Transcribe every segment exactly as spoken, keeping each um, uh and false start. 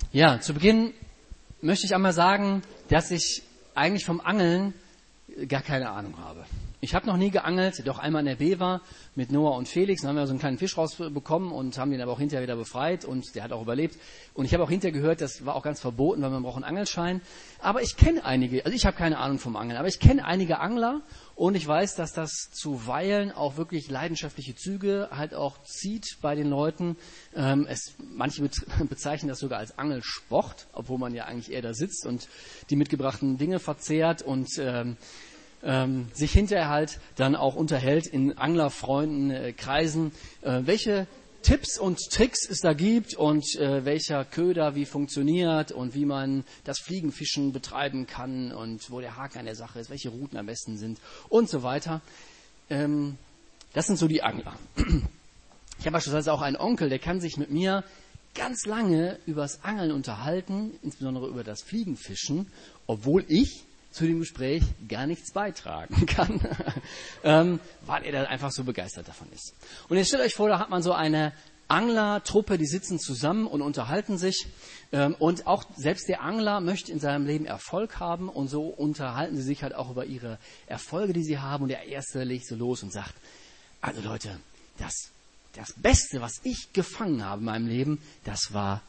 Ja, zu Beginn möchte ich einmal sagen, dass ich eigentlich vom Angeln gar keine Ahnung habe. Ich habe noch nie geangelt, doch einmal in der B war mit Noah und Felix. Dann haben wir so einen kleinen Fisch rausbekommen und haben den aber auch hinterher wieder befreit und der hat auch überlebt. Und ich habe auch hinterher gehört, das war auch ganz verboten, weil man braucht einen Angelschein. Aber ich kenne einige, also ich habe keine Ahnung vom Angeln, aber ich kenne einige Angler und ich weiß, dass das zuweilen auch wirklich leidenschaftliche Züge halt auch zieht bei den Leuten. Ähm, es, manche bezeichnen das sogar als Angelsport, obwohl man ja eigentlich eher da sitzt und die mitgebrachten Dinge verzehrt und ähm, Ähm, sich hinterher halt dann auch unterhält in Anglerfreunden, äh, Kreisen, äh, welche Tipps und Tricks es da gibt und äh, welcher Köder wie funktioniert und wie man das Fliegenfischen betreiben kann und wo der Haken an der Sache ist, welche Routen am besten sind und so weiter. Ähm, das sind so die Angler. Ich habe beispielsweise auch einen Onkel, der kann sich mit mir ganz lange über das Angeln unterhalten, insbesondere über das Fliegenfischen, obwohl ich zu dem Gespräch gar nichts beitragen kann, ähm, weil er da einfach so begeistert davon ist. Und jetzt stellt euch vor, da hat man so eine Anglertruppe, die sitzen zusammen und unterhalten sich. Ähm, und auch selbst der Angler möchte in seinem Leben Erfolg haben und so unterhalten sie sich halt auch über ihre Erfolge, die sie haben. Und der Erste legt so los und sagt, also Leute, das, das Beste, was ich gefangen habe in meinem Leben, das war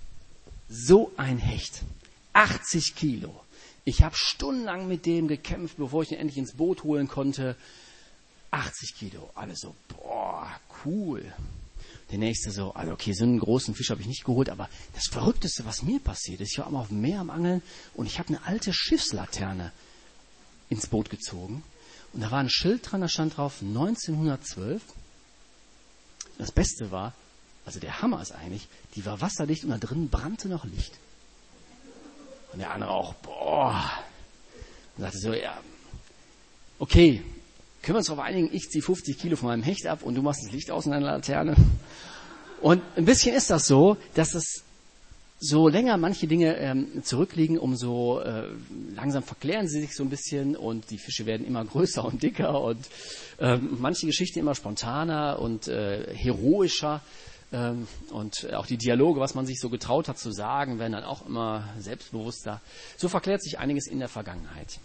so ein Hecht. achtzig Kilo. Ich habe stundenlang mit dem gekämpft, bevor ich ihn endlich ins Boot holen konnte. achtzig Kilo. Alle so, boah, cool. Der nächste so, also okay, so einen großen Fisch habe ich nicht geholt, aber das Verrückteste, was mir passiert ist, ich war einmal auf dem Meer am Angeln und ich habe eine alte Schiffslaterne ins Boot gezogen. Und da war ein Schild dran, da stand drauf neunzehnhundertzwölf. Das Beste war, also der Hammer ist eigentlich, die war wasserdicht und da drin brannte noch Licht. Und der andere auch, boah, und sagte so, ja, okay, können wir uns darauf einigen, ich ziehe fünfzig Kilo von meinem Hecht ab und du machst das Licht aus in deiner Laterne. Und ein bisschen ist das so, dass es so länger manche Dinge ähm, zurückliegen, umso äh, langsam verklären sie sich so ein bisschen und die Fische werden immer größer und dicker und äh, manche Geschichten immer spontaner und äh, heroischer. Und auch die Dialoge, was man sich so getraut hat zu sagen, werden dann auch immer selbstbewusster. So verklärt sich einiges in der Vergangenheit.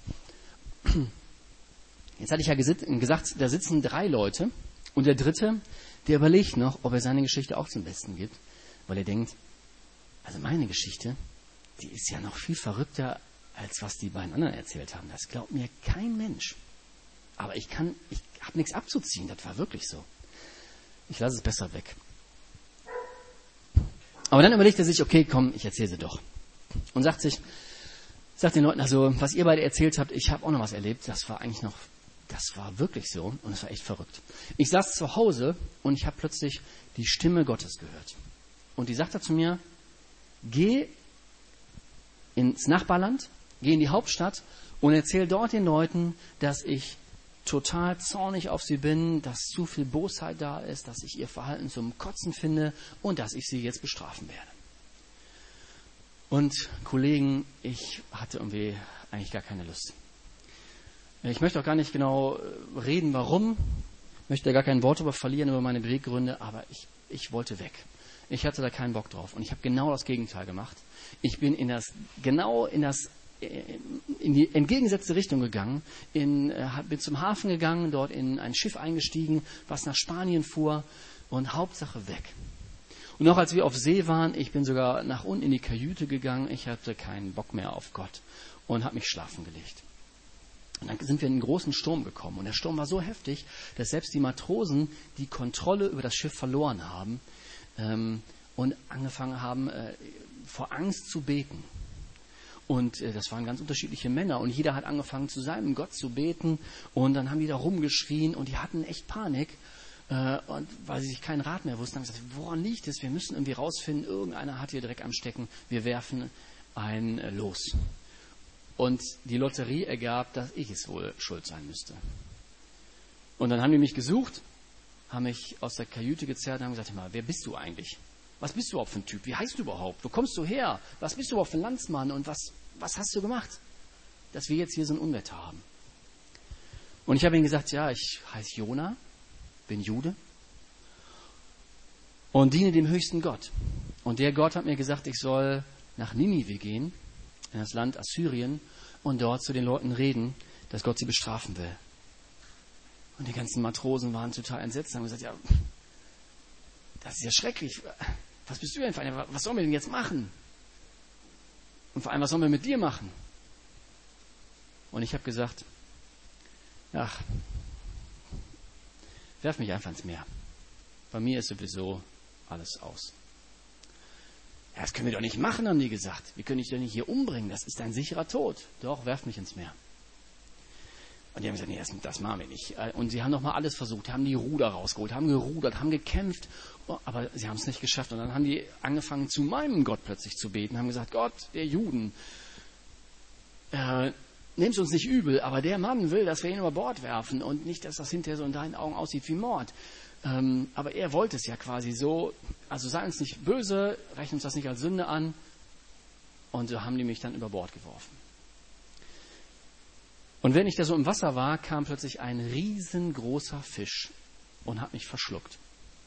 Jetzt hatte ich ja gesagt, da sitzen drei Leute und der dritte, der überlegt noch, ob er seine Geschichte auch zum Besten gibt, weil er denkt, also meine Geschichte, die ist ja noch viel verrückter, als was die beiden anderen erzählt haben. Das glaubt mir kein Mensch. Aber ich kann, ich habe nichts abzuziehen, das war wirklich so. Ich lasse es besser weg. Aber dann überlegt er sich, okay, komm, ich erzähle sie doch. Und sagt sich, sagt den Leuten, also was ihr beide erzählt habt, ich habe auch noch was erlebt, das war eigentlich noch, das war wirklich so und das war echt verrückt. Ich saß zu Hause und ich habe plötzlich die Stimme Gottes gehört. Und die sagte zu mir, geh ins Nachbarland, geh in die Hauptstadt und erzähl dort den Leuten, dass ich total zornig auf sie bin, dass zu viel Bosheit da ist, dass ich ihr Verhalten zum Kotzen finde und dass ich sie jetzt bestrafen werde. Und Kollegen, ich hatte irgendwie eigentlich gar keine Lust. Ich möchte auch gar nicht genau reden, warum, möchte gar kein Wort darüber verlieren, über meine Beweggründe, aber ich, ich wollte weg. Ich hatte da keinen Bock drauf und ich habe genau das Gegenteil gemacht. Ich bin in das, genau in das in die entgegengesetzte Richtung gegangen, in, bin zum Hafen gegangen, dort in ein Schiff eingestiegen, was nach Spanien fuhr und Hauptsache weg. Und auch als wir auf See waren, ich bin sogar nach unten in die Kajüte gegangen, ich hatte keinen Bock mehr auf Gott und habe mich schlafen gelegt. Und dann sind wir in einen großen Sturm gekommen und der Sturm war so heftig, dass selbst die Matrosen die Kontrolle über das Schiff verloren haben ähm, und angefangen haben, äh, vor Angst zu beten. Und äh, das waren ganz unterschiedliche Männer und jeder hat angefangen, zu seinem Gott zu beten und dann haben die da rumgeschrien und die hatten echt Panik, äh, und weil sie sich keinen Rat mehr wussten, haben gesagt, woran liegt es? Wir müssen irgendwie rausfinden, irgendeiner hat hier Dreck am Stecken, wir werfen ein äh, Los. Und die Lotterie ergab, dass ich es wohl schuld sein müsste. Und dann haben die mich gesucht, haben mich aus der Kajüte gezerrt und haben gesagt, mal, wer bist du eigentlich? Was bist du überhaupt für ein Typ? Wie heißt du überhaupt? Wo kommst du her? Was bist du überhaupt für ein Landsmann? Und was, was hast du gemacht, dass wir jetzt hier so ein Unwetter haben? Und ich habe ihnen gesagt, ja, ich heiße Jona, bin Jude und diene dem höchsten Gott. Und der Gott hat mir gesagt, ich soll nach Ninive gehen, in das Land Assyrien, und dort zu den Leuten reden, dass Gott sie bestrafen will. Und die ganzen Matrosen waren total entsetzt und haben gesagt, ja, das ist ja schrecklich. Was bist du denn für einer? Was sollen wir denn jetzt machen? Und vor allem, was sollen wir mit dir machen? Und ich habe gesagt, ach, werf mich einfach ins Meer. Bei mir ist sowieso alles aus. Ja, das können wir doch nicht machen, haben die gesagt. Wir können dich doch nicht hier umbringen. Das ist ein sicherer Tod. Doch, werf mich ins Meer. Und die haben gesagt, nee, das, das machen wir nicht. Und sie haben nochmal alles versucht, haben die Ruder rausgeholt, haben gerudert, haben gekämpft, aber sie haben es nicht geschafft. Und dann haben die angefangen, zu meinem Gott plötzlich zu beten, haben gesagt, Gott der Juden, äh, nimm's uns nicht übel, aber der Mann will, dass wir ihn über Bord werfen und nicht, dass das hinterher so in deinen Augen aussieht wie Mord. Ähm, aber er wollte es ja quasi so, also sei uns nicht böse, rechne uns das nicht als Sünde an. Und so haben die mich dann über Bord geworfen. Und wenn ich da so im Wasser war, kam plötzlich ein riesengroßer Fisch und hat mich verschluckt.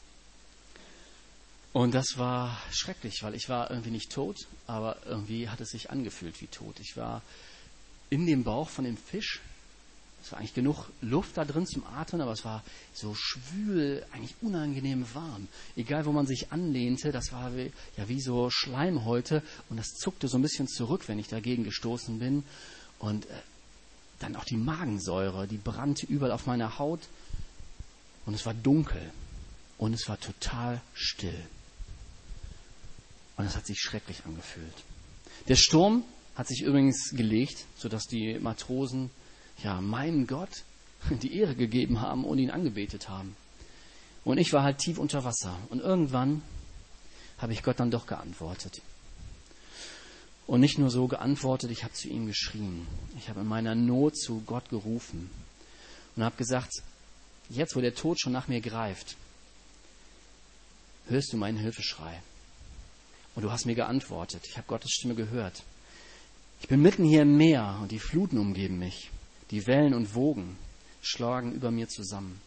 Und das war schrecklich, weil ich war irgendwie nicht tot, aber irgendwie hat es sich angefühlt wie tot. Ich war in dem Bauch von dem Fisch. Es war eigentlich genug Luft da drin zum Atmen, aber es war so schwül, eigentlich unangenehm warm. Egal, wo man sich anlehnte, das war wie, ja, wie so Schleimhäute und das zuckte so ein bisschen zurück, wenn ich dagegen gestoßen bin. Und äh, dann auch die Magensäure, die brannte überall auf meiner Haut. Und es war dunkel und es war total still. Und es hat sich schrecklich angefühlt. Der Sturm hat sich übrigens gelegt, sodass die Matrosen ja meinem Gott die Ehre gegeben haben und ihn angebetet haben. Und ich war halt tief unter Wasser. Und irgendwann habe ich Gott dann doch geantwortet. Und nicht nur so geantwortet, ich habe zu ihm geschrien. Ich habe in meiner Not zu Gott gerufen und habe gesagt, jetzt wo der Tod schon nach mir greift, hörst du meinen Hilfeschrei. Und du hast mir geantwortet. Ich habe Gottes Stimme gehört. Ich bin mitten hier im Meer und die Fluten umgeben mich. Die Wellen und Wogen schlagen über mir zusammen.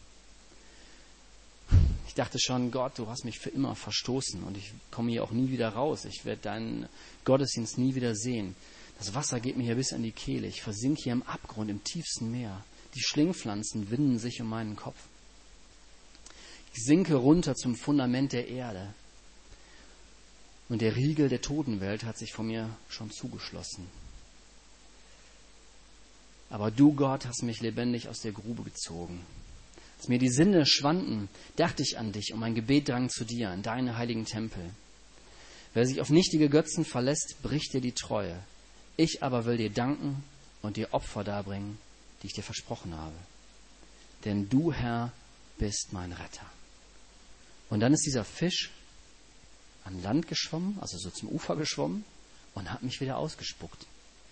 Ich dachte schon, Gott, du hast mich für immer verstoßen und ich komme hier auch nie wieder raus. Ich werde deinen Gottesdienst nie wieder sehen. Das Wasser geht mir hier bis an die Kehle. Ich versinke hier im Abgrund, im tiefsten Meer. Die Schlingpflanzen winden sich um meinen Kopf. Ich sinke runter zum Fundament der Erde. Und der Riegel der Totenwelt hat sich vor mir schon zugeschlossen. Aber du, Gott, hast mich lebendig aus der Grube gezogen. Als mir die Sinne schwanden, dachte ich an dich und mein Gebet drang zu dir, an deinen heiligen Tempel. Wer sich auf nichtige Götzen verlässt, bricht dir die Treue. Ich aber will dir danken und dir Opfer darbringen, die ich dir versprochen habe. Denn du, Herr, bist mein Retter. Und dann ist dieser Fisch an Land geschwommen, also so zum Ufer geschwommen und hat mich wieder ausgespuckt.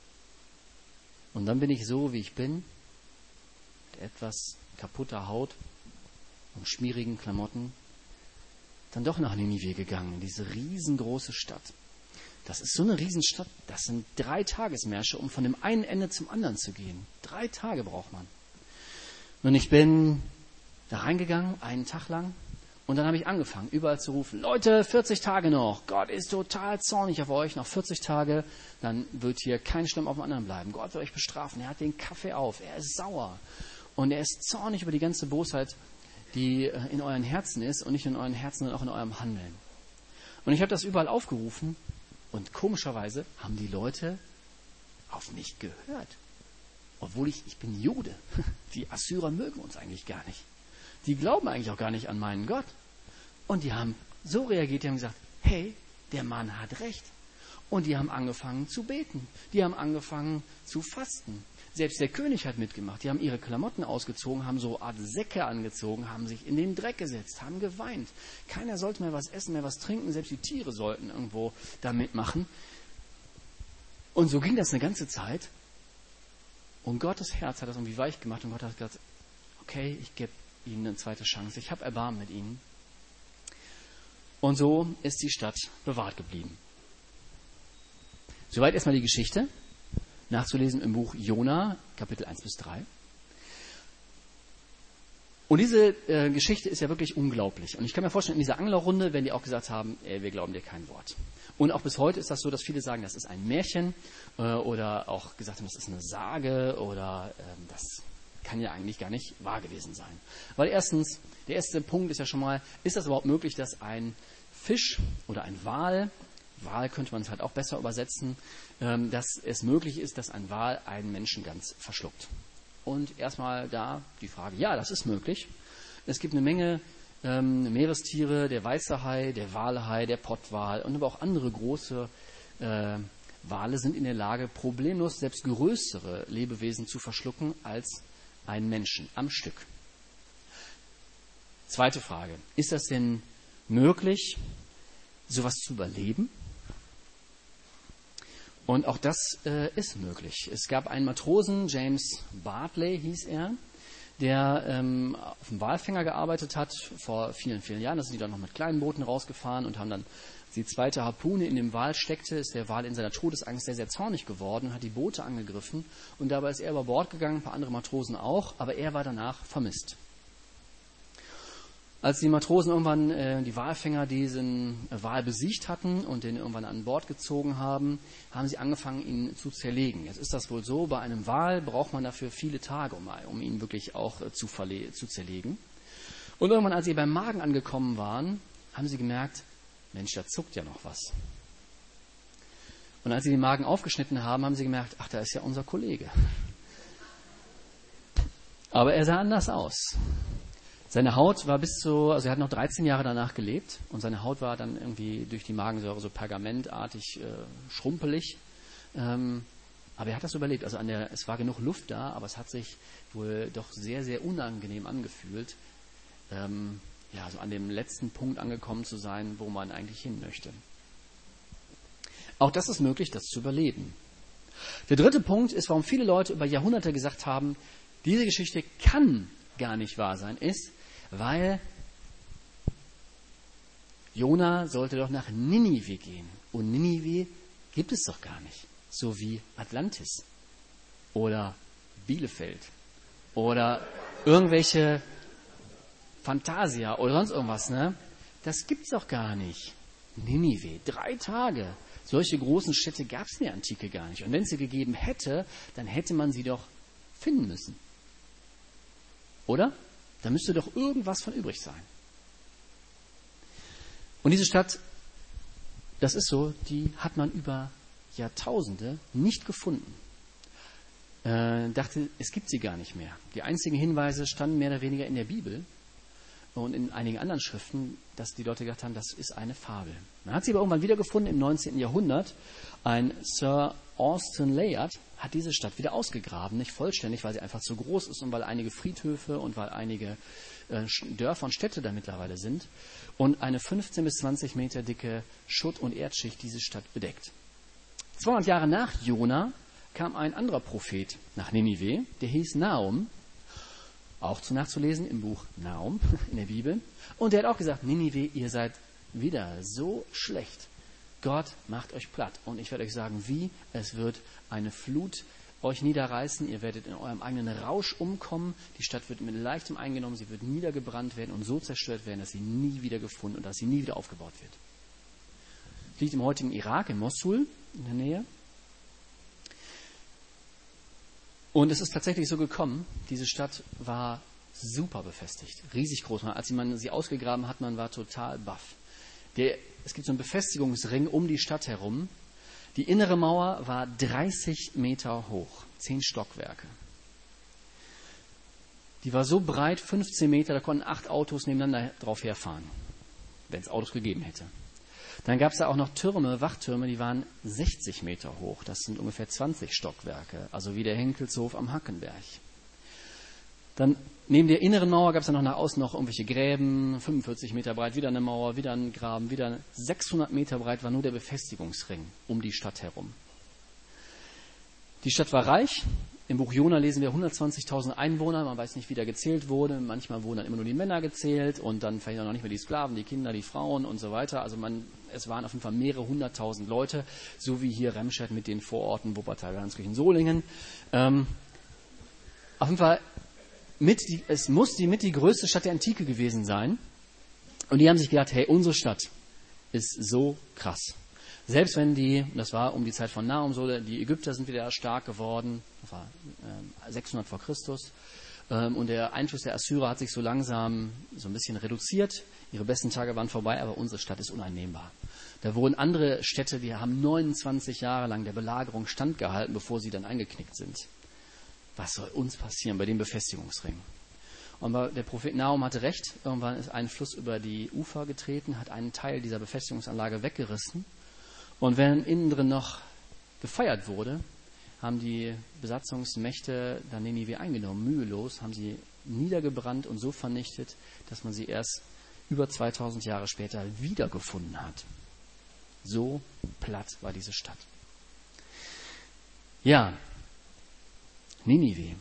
Und dann bin ich so, wie ich bin, mit etwas kaputter Haut und schmierigen Klamotten, dann doch nach Ninive gegangen, in diese riesengroße Stadt. Das ist so eine Riesenstadt, das sind drei Tagesmärsche, um von dem einen Ende zum anderen zu gehen. Drei Tage braucht man. Und ich bin da reingegangen, einen Tag lang, und dann habe ich angefangen, überall zu rufen, Leute, vierzig Tage noch, Gott ist total zornig auf euch, noch vierzig Tage, dann wird hier kein Stamm auf dem anderen bleiben. Gott wird euch bestrafen, er hat den Kaffee auf, er ist sauer. Und er ist zornig über die ganze Bosheit, die in euren Herzen ist und nicht in euren Herzen, sondern auch in eurem Handeln. Und ich habe das überall aufgerufen und komischerweise haben die Leute auf mich gehört. Obwohl ich, ich bin Jude. Die Assyrer mögen uns eigentlich gar nicht. Die glauben eigentlich auch gar nicht an meinen Gott. Und die haben so reagiert, die haben gesagt, hey, der Mann hat recht. Und die haben angefangen zu beten. Die haben angefangen zu fasten. Selbst der König hat mitgemacht. Die haben ihre Klamotten ausgezogen, haben so Art Säcke angezogen, haben sich in den Dreck gesetzt, haben geweint. Keiner sollte mehr was essen, mehr was trinken. Selbst die Tiere sollten irgendwo da mitmachen. Und so ging das eine ganze Zeit. Und Gottes Herz hat das irgendwie weich gemacht. Und Gott hat gesagt, okay, ich gebe ihnen eine zweite Chance. Ich habe Erbarmen mit ihnen. Und so ist die Stadt bewahrt geblieben. Soweit erstmal die Geschichte. Nachzulesen im Buch Jona, Kapitel eins bis drei. Und diese äh, Geschichte ist ja wirklich unglaublich. Und ich kann mir vorstellen, in dieser Anglerrunde werden die auch gesagt haben, ey, wir glauben dir kein Wort. Und auch bis heute ist das so, dass viele sagen, das ist ein Märchen äh, oder auch gesagt haben, das ist eine Sage oder äh, das kann ja eigentlich gar nicht wahr gewesen sein. Weil erstens, der erste Punkt ist ja schon mal, ist das überhaupt möglich, dass ein Fisch oder ein Wal, Wal könnte man es halt auch besser übersetzen, ähm, dass es möglich ist, dass ein Wal einen Menschen ganz verschluckt. Und erstmal da die Frage, ja, das ist möglich. Es gibt eine Menge ähm, Meerestiere, der weiße Hai, der Walhai, der Pottwal und aber auch andere große äh, Wale sind in der Lage, problemlos selbst größere Lebewesen zu verschlucken als einen Menschen am Stück. Zweite Frage, ist das denn möglich, sowas zu überleben? Und auch das äh, ist möglich. Es gab einen Matrosen, James Bartley hieß er, der ähm, auf dem Walfänger gearbeitet hat vor vielen, vielen Jahren. Da sind die dann noch mit kleinen Booten rausgefahren und haben dann die zweite Harpune in dem Wal steckte, ist der Wal in seiner Todesangst sehr, sehr zornig geworden, hat die Boote angegriffen und dabei ist er über Bord gegangen, ein paar andere Matrosen auch, aber er war danach vermisst. Als die Matrosen irgendwann, äh, die Walfänger, diesen Wal besiegt hatten und den irgendwann an Bord gezogen haben, haben sie angefangen, ihn zu zerlegen. Jetzt ist das wohl so, bei einem Wal braucht man dafür viele Tage, um, um ihn wirklich auch äh, zu, verle- zu zerlegen. Und irgendwann, als sie beim Magen angekommen waren, haben sie gemerkt, Mensch, da zuckt ja noch was. Und als sie den Magen aufgeschnitten haben, haben sie gemerkt, ach, da ist ja unser Kollege. Aber er sah anders aus. Seine Haut war bis zu, also er hat noch dreizehn Jahre danach gelebt und seine Haut war dann irgendwie durch die Magensäure so pergamentartig äh, schrumpelig. Ähm, aber er hat das überlebt. Also an der, es war genug Luft da, aber es hat sich wohl doch sehr, sehr unangenehm angefühlt, ähm, ja, so an dem letzten Punkt angekommen zu sein, wo man eigentlich hin möchte. Auch das ist möglich, das zu überleben. Der dritte Punkt ist, warum viele Leute über Jahrhunderte gesagt haben, diese Geschichte kann gar nicht wahr sein, ist, weil Jona sollte doch nach Ninive gehen. Und Ninive gibt es doch gar nicht. So wie Atlantis oder Bielefeld oder irgendwelche Fantasia oder sonst irgendwas. Ne? Das gibt es doch gar nicht. Ninive, drei Tage. Solche großen Städte gab es in der Antike gar nicht. Und wenn es sie gegeben hätte, dann hätte man sie doch finden müssen. Oder? Da müsste doch irgendwas von übrig sein. Und diese Stadt, das ist so, die hat man über Jahrtausende nicht gefunden. Äh, dachte, es gibt sie gar nicht mehr. Die einzigen Hinweise standen mehr oder weniger in der Bibel und in einigen anderen Schriften, dass die Leute gedacht haben, das ist eine Fabel. Man hat sie aber irgendwann wiedergefunden im neunzehnten Jahrhundert. Ein Sir Austin Layard hat diese Stadt wieder ausgegraben, nicht vollständig, weil sie einfach zu groß ist und weil einige Friedhöfe und weil einige äh, Dörfer und Städte da mittlerweile sind und eine fünfzehn bis zwanzig Meter dicke Schutt- und Erdschicht diese Stadt bedeckt. zweihundert Jahre nach Jona kam ein anderer Prophet nach Ninive, der hieß Nahum, auch zu nachzulesen im Buch Nahum in der Bibel, und der hat auch gesagt, Ninive, ihr seid wieder so schlecht. Gott macht euch platt. Und ich werde euch sagen, wie. Es wird eine Flut euch niederreißen. Ihr werdet in eurem eigenen Rausch umkommen. Die Stadt wird mit leichtem eingenommen. Sie wird niedergebrannt werden und so zerstört werden, dass sie nie wieder gefunden und dass sie nie wieder aufgebaut wird. Sie liegt im heutigen Irak, in Mosul, in der Nähe. Und es ist tatsächlich so gekommen, diese Stadt war super befestigt, riesig groß. Als man sie ausgegraben hat, man war total baff. Der, es gibt so einen Befestigungsring um die Stadt herum. Die innere Mauer war dreißig Meter hoch, zehn Stockwerke. Die war so breit, fünfzehn Meter, da konnten acht Autos nebeneinander drauf herfahren, wenn es Autos gegeben hätte. Dann gab es da auch noch Türme, Wachtürme, die waren sechzig Meter hoch. Das sind ungefähr zwanzig Stockwerke, also wie der Henkelshof am Hackenberg. Dann neben der inneren Mauer gab es dann noch nach außen noch irgendwelche Gräben, fünfundvierzig Meter breit, wieder eine Mauer, wieder ein Graben, wieder sechshundert Meter breit war nur der Befestigungsring um die Stadt herum. Die Stadt war reich. Im Buch Jona lesen wir hundertzwanzigtausend Einwohner. Man weiß nicht, wie da gezählt wurde. Manchmal wurden dann immer nur die Männer gezählt und dann vielleicht auch noch nicht mehr die Sklaven, die Kinder, die Frauen und so weiter. Also man, es waren auf jeden Fall mehrere hunderttausend Leute, so wie hier Remscheid mit den Vororten Wuppertal, Landskirchen, Solingen. Ähm, auf jeden Fall mit die, es muss die mit die größte Stadt der Antike gewesen sein. Und die haben sich gedacht, hey, unsere Stadt ist so krass. Selbst wenn die, das war um die Zeit von Nahum so, die Ägypter sind wieder stark geworden, das war äh, sechshundert vor Christus, ähm, und der Einfluss der Assyrer hat sich so langsam so ein bisschen reduziert. Ihre besten Tage waren vorbei, aber unsere Stadt ist uneinnehmbar. Da wurden andere Städte, die haben neunundzwanzig Jahre lang der Belagerung standgehalten, bevor sie dann eingeknickt sind. Was soll uns passieren bei dem Befestigungsring? Und der Prophet Nahum hatte recht, irgendwann ist ein Fluss über die Ufer getreten, hat einen Teil dieser Befestigungsanlage weggerissen. Und wenn innen drin noch gefeiert wurde, haben die Besatzungsmächte dann Ninive eingenommen, mühelos, haben sie niedergebrannt und so vernichtet, dass man sie erst über zweitausend Jahre später wiedergefunden hat. So platt war diese Stadt. Ja, Ninive.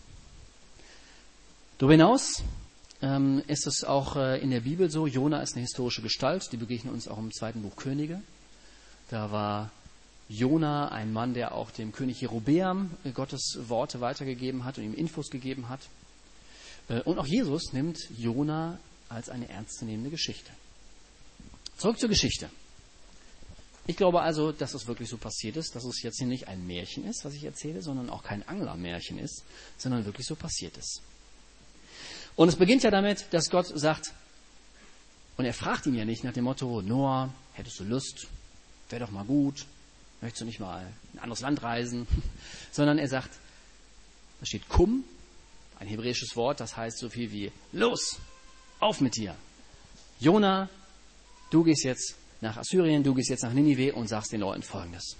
Darüber hinaus ähm, ist es auch äh, in der Bibel so, Jona ist eine historische Gestalt, die begegnet uns auch im zweiten Buch Könige. Da war Jona ein Mann, der auch dem König Jerobeam Gottes Worte weitergegeben hat und ihm Infos gegeben hat. Und auch Jesus nimmt Jona als eine ernstzunehmende Geschichte. Zurück zur Geschichte. Ich glaube also, dass es wirklich so passiert ist, dass es jetzt hier nicht ein Märchen ist, was ich erzähle, sondern auch kein Anglermärchen ist, sondern wirklich so passiert ist. Und es beginnt ja damit, dass Gott sagt, und er fragt ihn ja nicht nach dem Motto, Noah, hättest du Lust? Wäre doch mal gut, möchtest du nicht mal in ein anderes Land reisen? Sondern er sagt, da steht Kum, ein hebräisches Wort, das heißt so viel wie, los, auf mit dir. Jona, du gehst jetzt nach Assyrien, du gehst jetzt nach Ninive und sagst den Leuten Folgendes.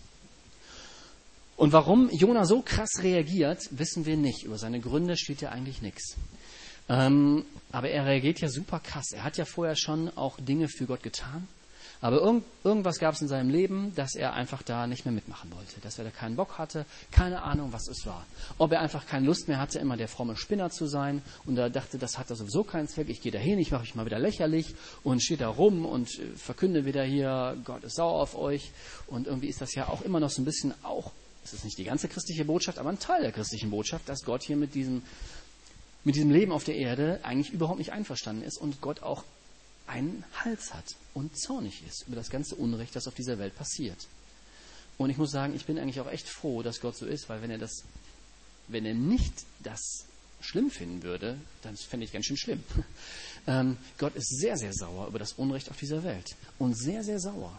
Und warum Jona so krass reagiert, wissen wir nicht. Über seine Gründe steht ja eigentlich nichts. Ähm, aber er reagiert ja super krass. Er hat ja vorher schon auch Dinge für Gott getan. Aber irgend, irgendwas gab es in seinem Leben, dass er einfach da nicht mehr mitmachen wollte. Dass er da keinen Bock hatte, keine Ahnung, was es war. Ob er einfach keine Lust mehr hatte, immer der fromme Spinner zu sein und er dachte, das hat da sowieso keinen Zweck. Ich gehe da hin, ich mache mich mal wieder lächerlich und stehe da rum und verkünde wieder hier, Gott ist sauer auf euch. Und irgendwie ist das ja auch immer noch so ein bisschen auch, es ist nicht die ganze christliche Botschaft, aber ein Teil der christlichen Botschaft, dass Gott hier mit diesem, mit diesem Leben auf der Erde eigentlich überhaupt nicht einverstanden ist und Gott auch einen Hals hat und zornig ist über das ganze Unrecht, das auf dieser Welt passiert. Und ich muss sagen, ich bin eigentlich auch echt froh, dass Gott so ist, weil wenn er das, wenn er nicht das schlimm finden würde, dann fände ich ganz schön schlimm. Ähm, Gott ist sehr, sehr sauer über das Unrecht auf dieser Welt und sehr, sehr sauer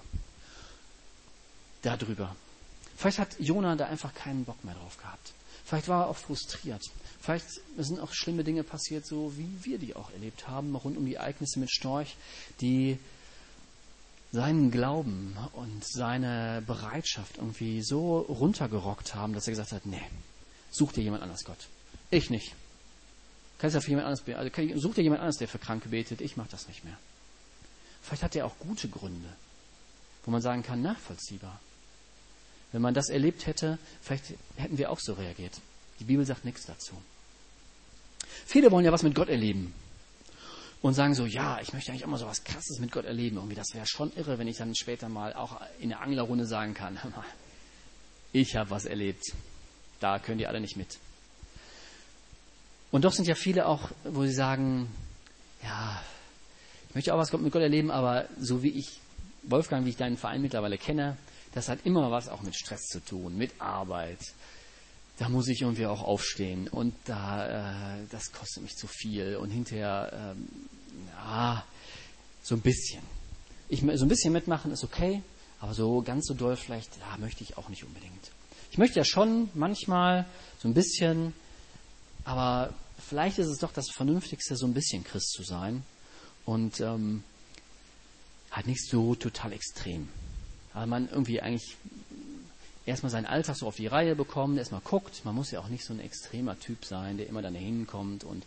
darüber. Vielleicht hat Jona da einfach keinen Bock mehr drauf gehabt. Vielleicht war er auch frustriert. Vielleicht sind auch schlimme Dinge passiert, so wie wir die auch erlebt haben, rund um die Ereignisse mit Storch, die seinen Glauben und seine Bereitschaft irgendwie so runtergerockt haben, dass er gesagt hat, nee, such dir jemand anders, Gott. Ich nicht. Kannst ja für jemand anderes, also such dir jemand anderes, der für Kranke betet, ich mache das nicht mehr. Vielleicht hat er auch gute Gründe, wo man sagen kann, nachvollziehbar. Wenn man das erlebt hätte, vielleicht hätten wir auch so reagiert. Die Bibel sagt nichts dazu. Viele wollen ja was mit Gott erleben und sagen so, ja, ich möchte eigentlich auch mal so was Krasses mit Gott erleben. Irgendwie, das wäre schon irre, wenn ich dann später mal auch in der Anglerrunde sagen kann, ich habe was erlebt. Da könnt ihr alle nicht mit. Und doch sind ja viele auch, wo sie sagen, ja, ich möchte auch was mit Gott erleben, aber so wie ich, Wolfgang, wie ich deinen Verein mittlerweile kenne, das hat immer was auch mit Stress zu tun, mit Arbeit. Da muss ich irgendwie auch aufstehen und da, äh, das kostet mich zu viel und hinterher, ähm, ja, so ein bisschen. Ich, so ein bisschen mitmachen ist okay, aber so ganz so doll vielleicht, ja, möchte ich auch nicht unbedingt. Ich möchte ja schon manchmal so ein bisschen, aber vielleicht ist es doch das Vernünftigste, so ein bisschen Christ zu sein und ähm, halt nicht so total extrem. Weil man irgendwie eigentlich erstmal seinen Alltag so auf die Reihe bekommt, erstmal guckt. Man muss ja auch nicht so ein extremer Typ sein, der immer dann hinkommt. Und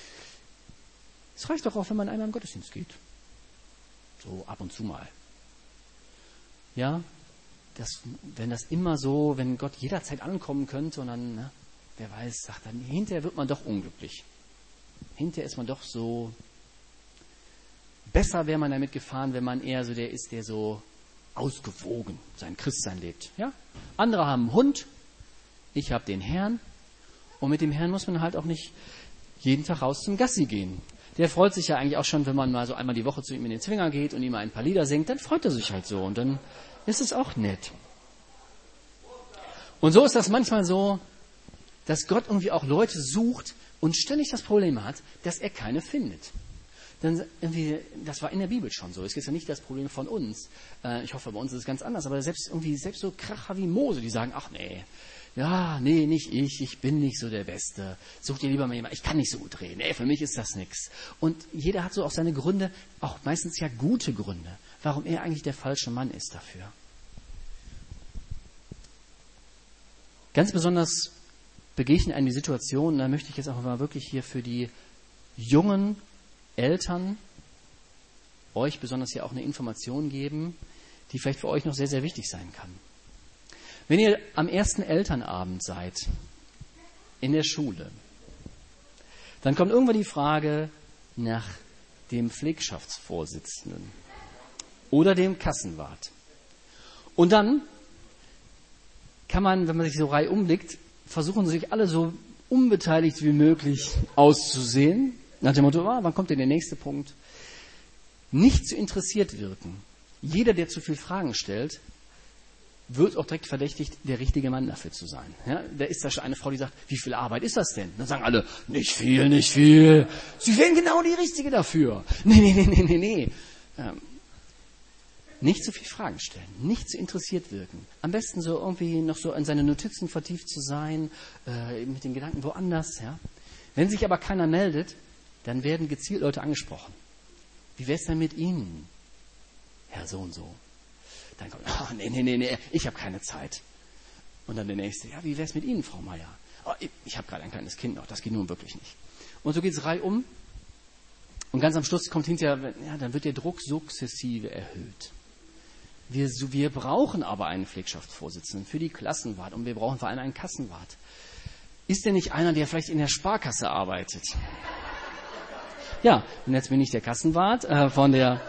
es reicht doch auch, wenn man einmal im Gottesdienst geht. So ab und zu mal. Ja, das, wenn das immer so, wenn Gott jederzeit ankommen könnte und dann, ne, wer weiß, sagt dann, hinterher wird man doch unglücklich. Hinterher ist man doch so, besser wäre man damit gefahren, wenn man eher so der ist, der so ausgewogen sein Christsein lebt. Ja? Andere haben einen Hund, ich habe den Herrn und mit dem Herrn muss man halt auch nicht jeden Tag raus zum Gassi gehen. Der freut sich ja eigentlich auch schon, wenn man mal so einmal die Woche zu ihm in den Zwinger geht und ihm mal ein paar Lieder singt, dann freut er sich halt so und dann ist es auch nett. Und so ist das manchmal so, dass Gott irgendwie auch Leute sucht und ständig das Problem hat, dass er keine findet. Dann irgendwie, das war in der Bibel schon so. Es ist ja nicht das Problem von uns. Äh, ich hoffe, bei uns ist es ganz anders. Aber selbst irgendwie selbst so Kracher wie Mose, die sagen, ach nee, ja, nee, nicht ich, ich bin nicht so der Beste. Such dir lieber mal jemanden, ich kann nicht so gut reden. Ey, für mich ist das nichts. Und jeder hat so auch seine Gründe, auch meistens ja gute Gründe, warum er eigentlich der falsche Mann ist dafür. Ganz besonders begegnen einem die Situation, da möchte ich jetzt auch mal wirklich hier für die jungen Eltern euch besonders hier auch eine Information geben, die vielleicht für euch noch sehr, sehr wichtig sein kann. Wenn ihr am ersten Elternabend seid, in der Schule, dann kommt irgendwann die Frage nach dem Pflegschaftsvorsitzenden oder dem Kassenwart. Und dann kann man, wenn man sich so reihum blickt, versuchen sich alle so unbeteiligt wie möglich auszusehen. Nach dem Motto, ah, wann kommt denn der nächste Punkt? Nicht zu interessiert wirken. Jeder, der zu viele Fragen stellt, wird auch direkt verdächtigt, der richtige Mann dafür zu sein. Ja, da ist da schon eine Frau, die sagt, wie viel Arbeit ist das denn? Dann sagen alle, nicht viel, nicht viel. Sie wären genau die Richtige dafür. Nee, nee, nee, nee, nee, nee. Ähm, nicht zu viel Fragen stellen, nicht zu interessiert wirken. Am besten so irgendwie noch so in seine Notizen vertieft zu sein, äh, mit den Gedanken woanders. Ja. Wenn sich aber keiner meldet, dann werden gezielt Leute angesprochen. Wie wäre es denn mit Ihnen, Herr so und so? Dann kommt, oh, nee, nee, nee, nee, ich habe keine Zeit. Und dann der Nächste, ja, wie wäre es mit Ihnen, Frau Meier? Oh, ich ich habe gerade ein kleines Kind noch, das geht nun wirklich nicht. Und so geht es reihum. Und ganz am Schluss kommt hinterher, ja, dann wird der Druck sukzessive erhöht. Wir, wir brauchen aber einen Pflegschaftsvorsitzenden für die Klassenwart und wir brauchen vor allem einen Kassenwart. Ist denn nicht einer, der vielleicht in der Sparkasse arbeitet? Ja, und jetzt bin ich der Kassenwart äh, von der...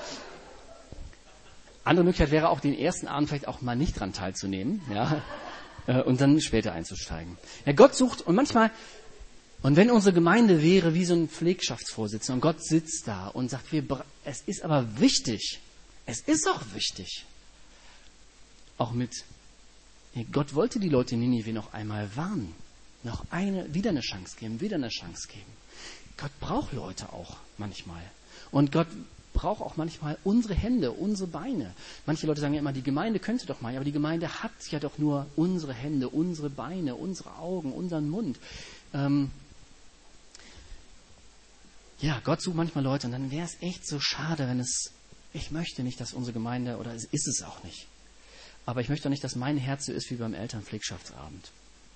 Andere Möglichkeit wäre auch, den ersten Abend vielleicht auch mal nicht dran teilzunehmen, ja, äh, und dann später einzusteigen. Ja, Gott sucht, und manchmal, und wenn unsere Gemeinde wäre wie so ein Pflegschaftsvorsitzender und Gott sitzt da und sagt, wir, es ist aber wichtig, es ist auch wichtig, auch mit, ja, Gott wollte die Leute in Ninive noch einmal warnen, noch eine, wieder eine Chance geben, wieder eine Chance geben. Gott braucht Leute auch manchmal. Und Gott braucht auch manchmal unsere Hände, unsere Beine. Manche Leute sagen ja immer, die Gemeinde könnte doch mal, aber die Gemeinde hat ja doch nur unsere Hände, unsere Beine, unsere Augen, unseren Mund. Ähm ja, Gott sucht manchmal Leute und dann wäre es echt so schade, wenn es, ich möchte nicht, dass unsere Gemeinde, oder es ist es auch nicht, aber ich möchte auch nicht, dass mein Herz so ist wie beim Elternpflegschaftsabend.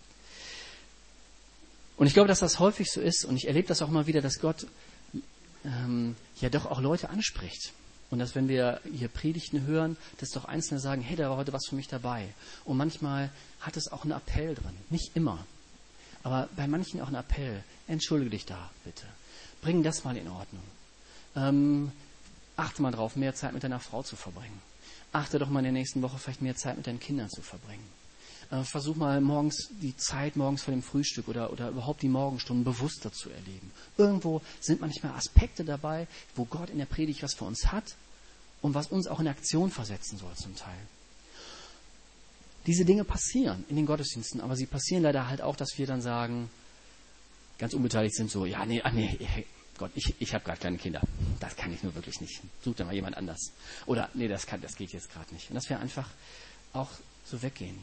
Und ich glaube, dass das häufig so ist und ich erlebe das auch immer wieder, dass Gott ähm, ja doch auch Leute anspricht. Und dass, wenn wir hier Predigten hören, dass doch Einzelne sagen, hey, da war heute was für mich dabei. Und manchmal hat es auch einen Appell drin. Nicht immer. Aber bei manchen auch einen Appell. Entschuldige dich da, bitte. Bring das mal in Ordnung. Ähm, achte mal drauf, mehr Zeit mit deiner Frau zu verbringen. Achte doch mal in der nächsten Woche vielleicht mehr Zeit mit deinen Kindern zu verbringen. Äh, versuch mal morgens die Zeit morgens vor dem Frühstück oder, oder überhaupt die Morgenstunden bewusster zu erleben. Irgendwo sind manchmal Aspekte dabei, wo Gott in der Predigt was für uns hat und was uns auch in Aktion versetzen soll zum Teil. Diese Dinge passieren in den Gottesdiensten, aber sie passieren leider halt auch, dass wir dann sagen, ganz unbeteiligt sind so, ja, nee, ah, nee, hey, Gott, ich, ich habe gerade kleine Kinder. Das kann ich nur wirklich nicht. Such da mal jemand anders. Oder, nee, das kann, das geht jetzt gerade nicht. Und dass wir einfach auch so weggehen.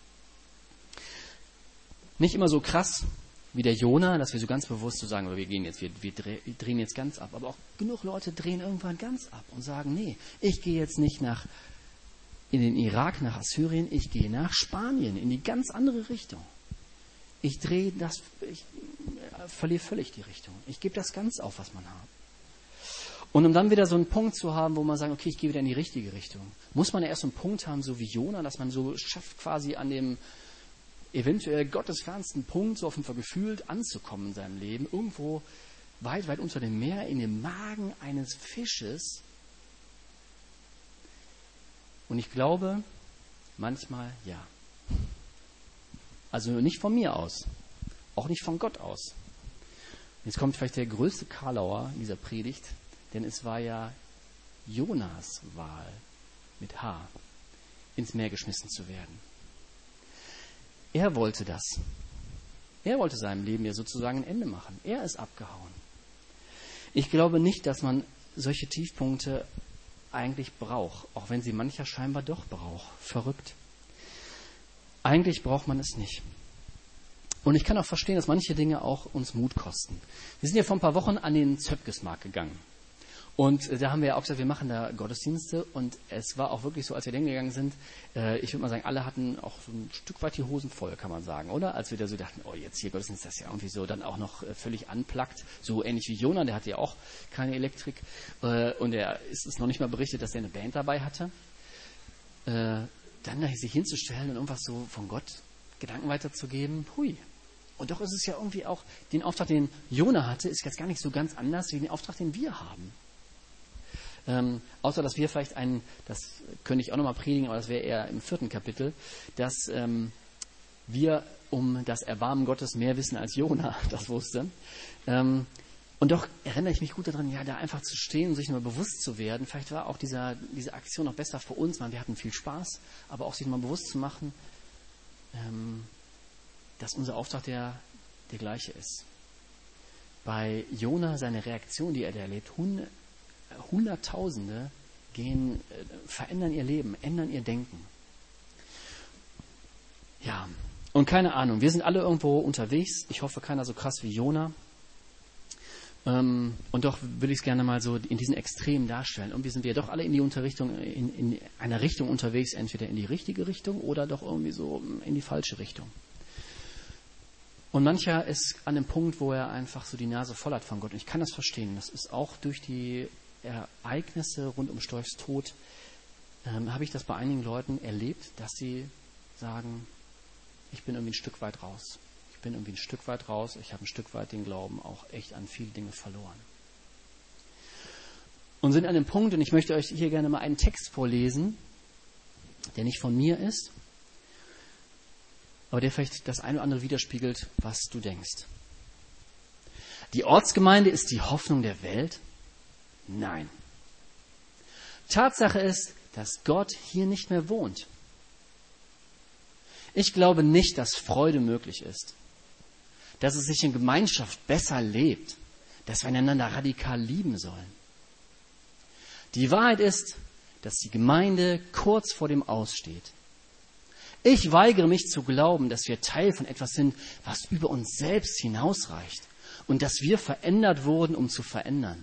Nicht immer so krass wie der Jona, dass wir so ganz bewusst so sagen, wir gehen jetzt, wir, wir drehen jetzt ganz ab. Aber auch genug Leute drehen irgendwann ganz ab und sagen, nee, ich gehe jetzt nicht nach in den Irak, nach Assyrien, ich gehe nach Spanien, in die ganz andere Richtung. Ich drehe das, ich verliere völlig die Richtung. Ich gebe das ganz auf, was man hat. Und um dann wieder so einen Punkt zu haben, wo man sagt, okay, ich gehe wieder in die richtige Richtung, muss man ja erst so einen Punkt haben, so wie Jona, dass man so schafft, quasi an dem eventuell gottesfernsten Punkt, so auf jeden Fall gefühlt, anzukommen in seinem Leben, irgendwo weit, weit unter dem Meer, in dem Magen eines Fisches. Und ich glaube, manchmal ja. Also nicht von mir aus, auch nicht von Gott aus. Jetzt kommt vielleicht der größte Karlauer dieser Predigt, denn es war ja Jonas Wahl mit H, ins Meer geschmissen zu werden. Er wollte das. Er wollte seinem Leben ja sozusagen ein Ende machen. Er ist abgehauen. Ich glaube nicht, dass man solche Tiefpunkte eigentlich braucht, auch wenn sie mancher scheinbar doch braucht. Verrückt. Eigentlich braucht man es nicht. Und ich kann auch verstehen, dass manche Dinge auch uns Mut kosten. Wir sind ja vor ein paar Wochen an den Zöpkesmarkt gegangen. Und da haben wir ja auch gesagt, wir machen da Gottesdienste. Und es war auch wirklich so, als wir da hingegangen sind, äh, ich würde mal sagen, alle hatten auch so ein Stück weit die Hosen voll, kann man sagen, oder? Als wir da so dachten, oh, jetzt hier Gottesdienst, das ist ja irgendwie so, dann auch noch äh, völlig unplugged. So ähnlich wie Jonah, der hatte ja auch keine Elektrik. Äh, und er ist es noch nicht mal berichtet, dass er eine Band dabei hatte. Äh, dann da sich hinzustellen und irgendwas so von Gott Gedanken weiterzugeben, hui. Und doch ist es ja irgendwie auch, den Auftrag, den Jonah hatte, ist jetzt gar nicht so ganz anders wie den Auftrag, den wir haben. Ähm, außer, dass wir vielleicht einen, das könnte ich auch nochmal predigen, aber das wäre eher im vierten Kapitel, dass ähm, wir um das Erbarmen Gottes mehr wissen als Jonah das wusste. Ähm, und doch erinnere ich mich gut daran, ja, da einfach zu stehen und sich nur bewusst zu werden. Vielleicht war auch dieser, diese Aktion noch besser für uns, weil wir hatten viel Spaß, aber auch sich mal bewusst zu machen, ähm, dass unser Auftrag der, der gleiche ist. Bei Jonah, seine Reaktion, die er da erlebt, Hunderttausende gehen, verändern ihr Leben, ändern ihr Denken. Ja, und keine Ahnung, wir sind alle irgendwo unterwegs. Ich hoffe, keiner so krass wie Jonah. Ähm, und doch will ich es gerne mal so in diesen Extremen darstellen. Irgendwie sind wir doch alle in die Unterrichtung, in, in einer Richtung unterwegs, entweder in die richtige Richtung oder doch irgendwie so in die falsche Richtung. Und mancher ist an dem Punkt, wo er einfach so die Nase voll hat von Gott. Und ich kann das verstehen. Das ist auch durch die Ereignisse rund um Storchs Tod, ähm, habe ich das bei einigen Leuten erlebt, dass sie sagen, ich bin irgendwie ein Stück weit raus. Ich bin irgendwie ein Stück weit raus. Ich habe ein Stück weit den Glauben auch echt an viele Dinge verloren. Und sind an dem Punkt, und ich möchte euch hier gerne mal einen Text vorlesen, der nicht von mir ist, aber der vielleicht das eine oder andere widerspiegelt, was du denkst. Die Ortsgemeinde ist die Hoffnung der Welt? Nein. Tatsache ist, dass Gott hier nicht mehr wohnt. Ich glaube nicht, dass Freude möglich ist, dass es sich in Gemeinschaft besser lebt, dass wir einander radikal lieben sollen. Die Wahrheit ist, dass die Gemeinde kurz vor dem Aus steht. Ich weigere mich zu glauben, dass wir Teil von etwas sind, was über uns selbst hinausreicht und dass wir verändert wurden, um zu verändern.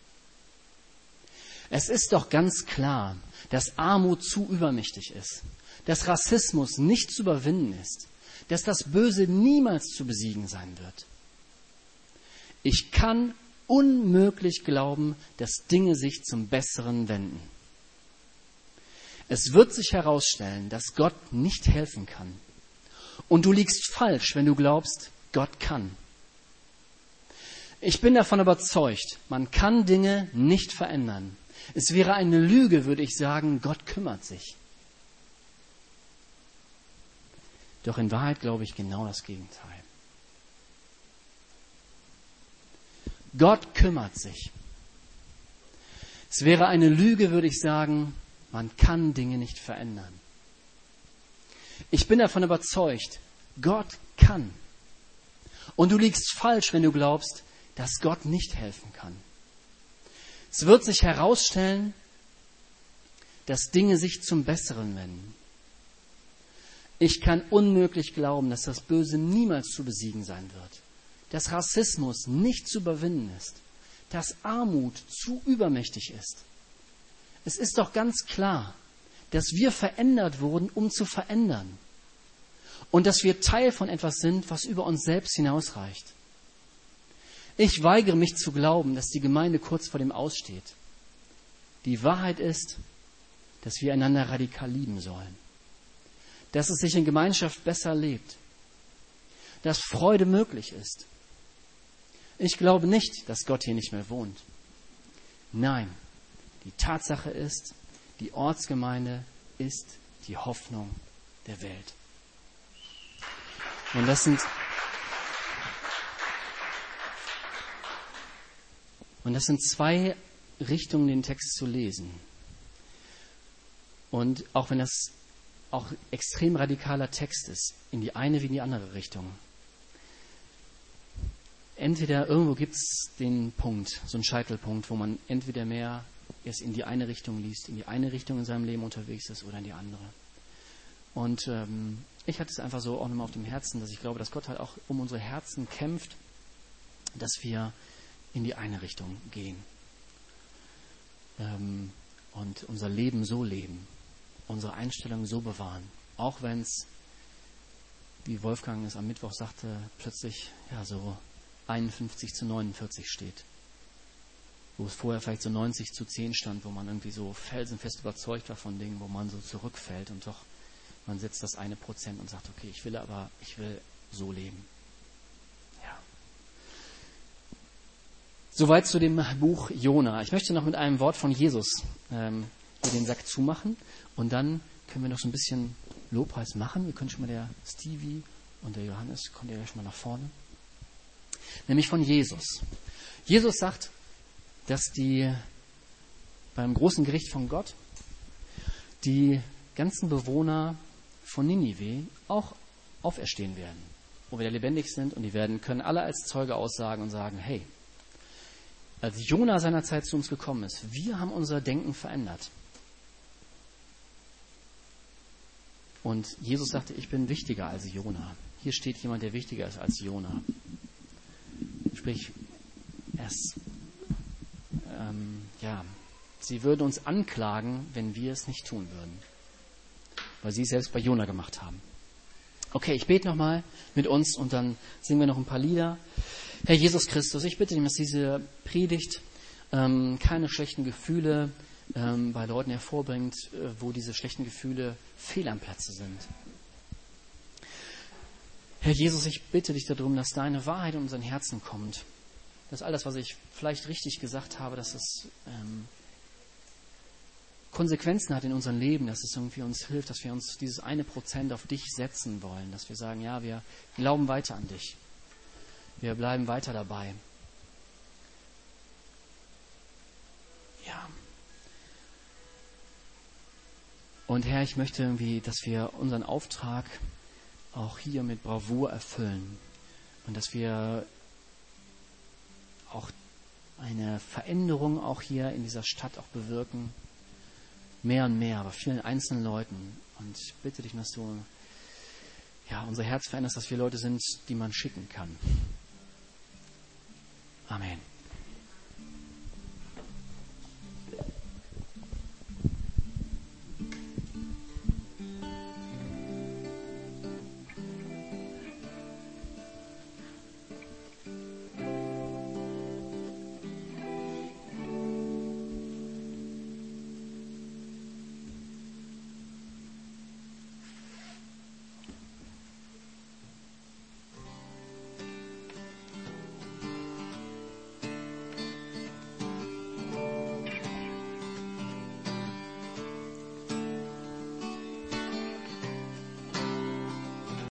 Es ist doch ganz klar, dass Armut zu übermächtig ist, dass Rassismus nicht zu überwinden ist, dass das Böse niemals zu besiegen sein wird. Ich kann unmöglich glauben, dass Dinge sich zum Besseren wenden. Es wird sich herausstellen, dass Gott nicht helfen kann. Und du liegst falsch, wenn du glaubst, Gott kann. Ich bin davon überzeugt, man kann Dinge nicht verändern. Es wäre eine Lüge, würde ich sagen, Gott kümmert sich. Doch in Wahrheit glaube ich genau das Gegenteil. Gott kümmert sich. Es wäre eine Lüge, würde ich sagen, man kann Dinge nicht verändern. Ich bin davon überzeugt, Gott kann. Und du liegst falsch, wenn du glaubst, dass Gott nicht helfen kann. Es wird sich herausstellen, dass Dinge sich zum Besseren wenden. Ich kann unmöglich glauben, dass das Böse niemals zu besiegen sein wird, dass Rassismus nicht zu überwinden ist, dass Armut zu übermächtig ist. Es ist doch ganz klar, dass wir verändert wurden, um zu verändern. Und dass wir Teil von etwas sind, was über uns selbst hinausreicht. Ich weigere mich zu glauben, dass die Gemeinde kurz vor dem Aus steht. Die Wahrheit ist, dass wir einander radikal lieben sollen. Dass es sich in Gemeinschaft besser lebt. Dass Freude möglich ist. Ich glaube nicht, dass Gott hier nicht mehr wohnt. Nein, die Tatsache ist, die Ortsgemeinde ist die Hoffnung der Welt. Und das sind Und das sind zwei Richtungen, den Text zu lesen. Und auch wenn das auch extrem radikaler Text ist, in die eine wie in die andere Richtung. Entweder irgendwo gibt es den Punkt, so einen Scheitelpunkt, wo man entweder mehr es in die eine Richtung liest, in die eine Richtung in seinem Leben unterwegs ist oder in die andere. Und ähm, ich hatte es einfach so auch nochmal auf dem Herzen, dass ich glaube, dass Gott halt auch um unsere Herzen kämpft, dass wir in die eine Richtung gehen. Ähm, und unser Leben so leben, unsere Einstellung so bewahren. Auch wenn es, wie Wolfgang es am Mittwoch sagte, plötzlich ja so einundfünfzig zu neunundvierzig steht. Wo es vorher vielleicht so neunzig zu zehn stand, wo man irgendwie so felsenfest überzeugt war von Dingen, wo man so zurückfällt und doch man setzt das eine Prozent und sagt, okay, ich will aber, ich will so leben. Ja. Soweit zu dem Buch Jona. Ich möchte noch mit einem Wort von Jesus ähm, hier den Sack zumachen und dann können wir noch so ein bisschen Lobpreis machen. Wir können schon mal der Stevie und der Johannes, kommt ihr ja schon mal nach vorne. Nämlich von Jesus. Jesus sagt, dass die beim großen Gericht von Gott die ganzen Bewohner von Ninive auch auferstehen werden, wo wir lebendig sind und die werden können alle als Zeuge aussagen und sagen, hey, als Jona seinerzeit zu uns gekommen ist, wir haben unser Denken verändert. Und Jesus sagte, ich bin wichtiger als Jona. Hier steht jemand, der wichtiger ist als Jona. Sprich, es, ähm, ja, sie würden uns anklagen, wenn wir es nicht tun würden. Weil sie es selbst bei Jona gemacht haben. Okay, ich bete nochmal mit uns und dann singen wir noch ein paar Lieder. Herr Jesus Christus, ich bitte dich, dass diese Predigt ähm, keine schlechten Gefühle ähm, bei Leuten hervorbringt, äh, wo diese schlechten Gefühle fehl am Platze sind. Herr Jesus, ich bitte dich darum, dass deine Wahrheit in unseren Herzen kommt. Dass all das, was ich vielleicht richtig gesagt habe, dass es ähm, Konsequenzen hat in unserem Leben, dass es irgendwie uns hilft, dass wir uns dieses eine Prozent auf dich setzen wollen, dass wir sagen, ja, wir glauben weiter an dich. Wir bleiben weiter dabei. Ja. Und Herr, ich möchte irgendwie, dass wir unseren Auftrag auch hier mit Bravour erfüllen und dass wir auch eine Veränderung auch hier in dieser Stadt auch bewirken. Mehr und mehr, bei vielen einzelnen Leuten. Und ich bitte dich, dass du ja, unser Herz veränderst, dass wir Leute sind, die man schicken kann. Amen.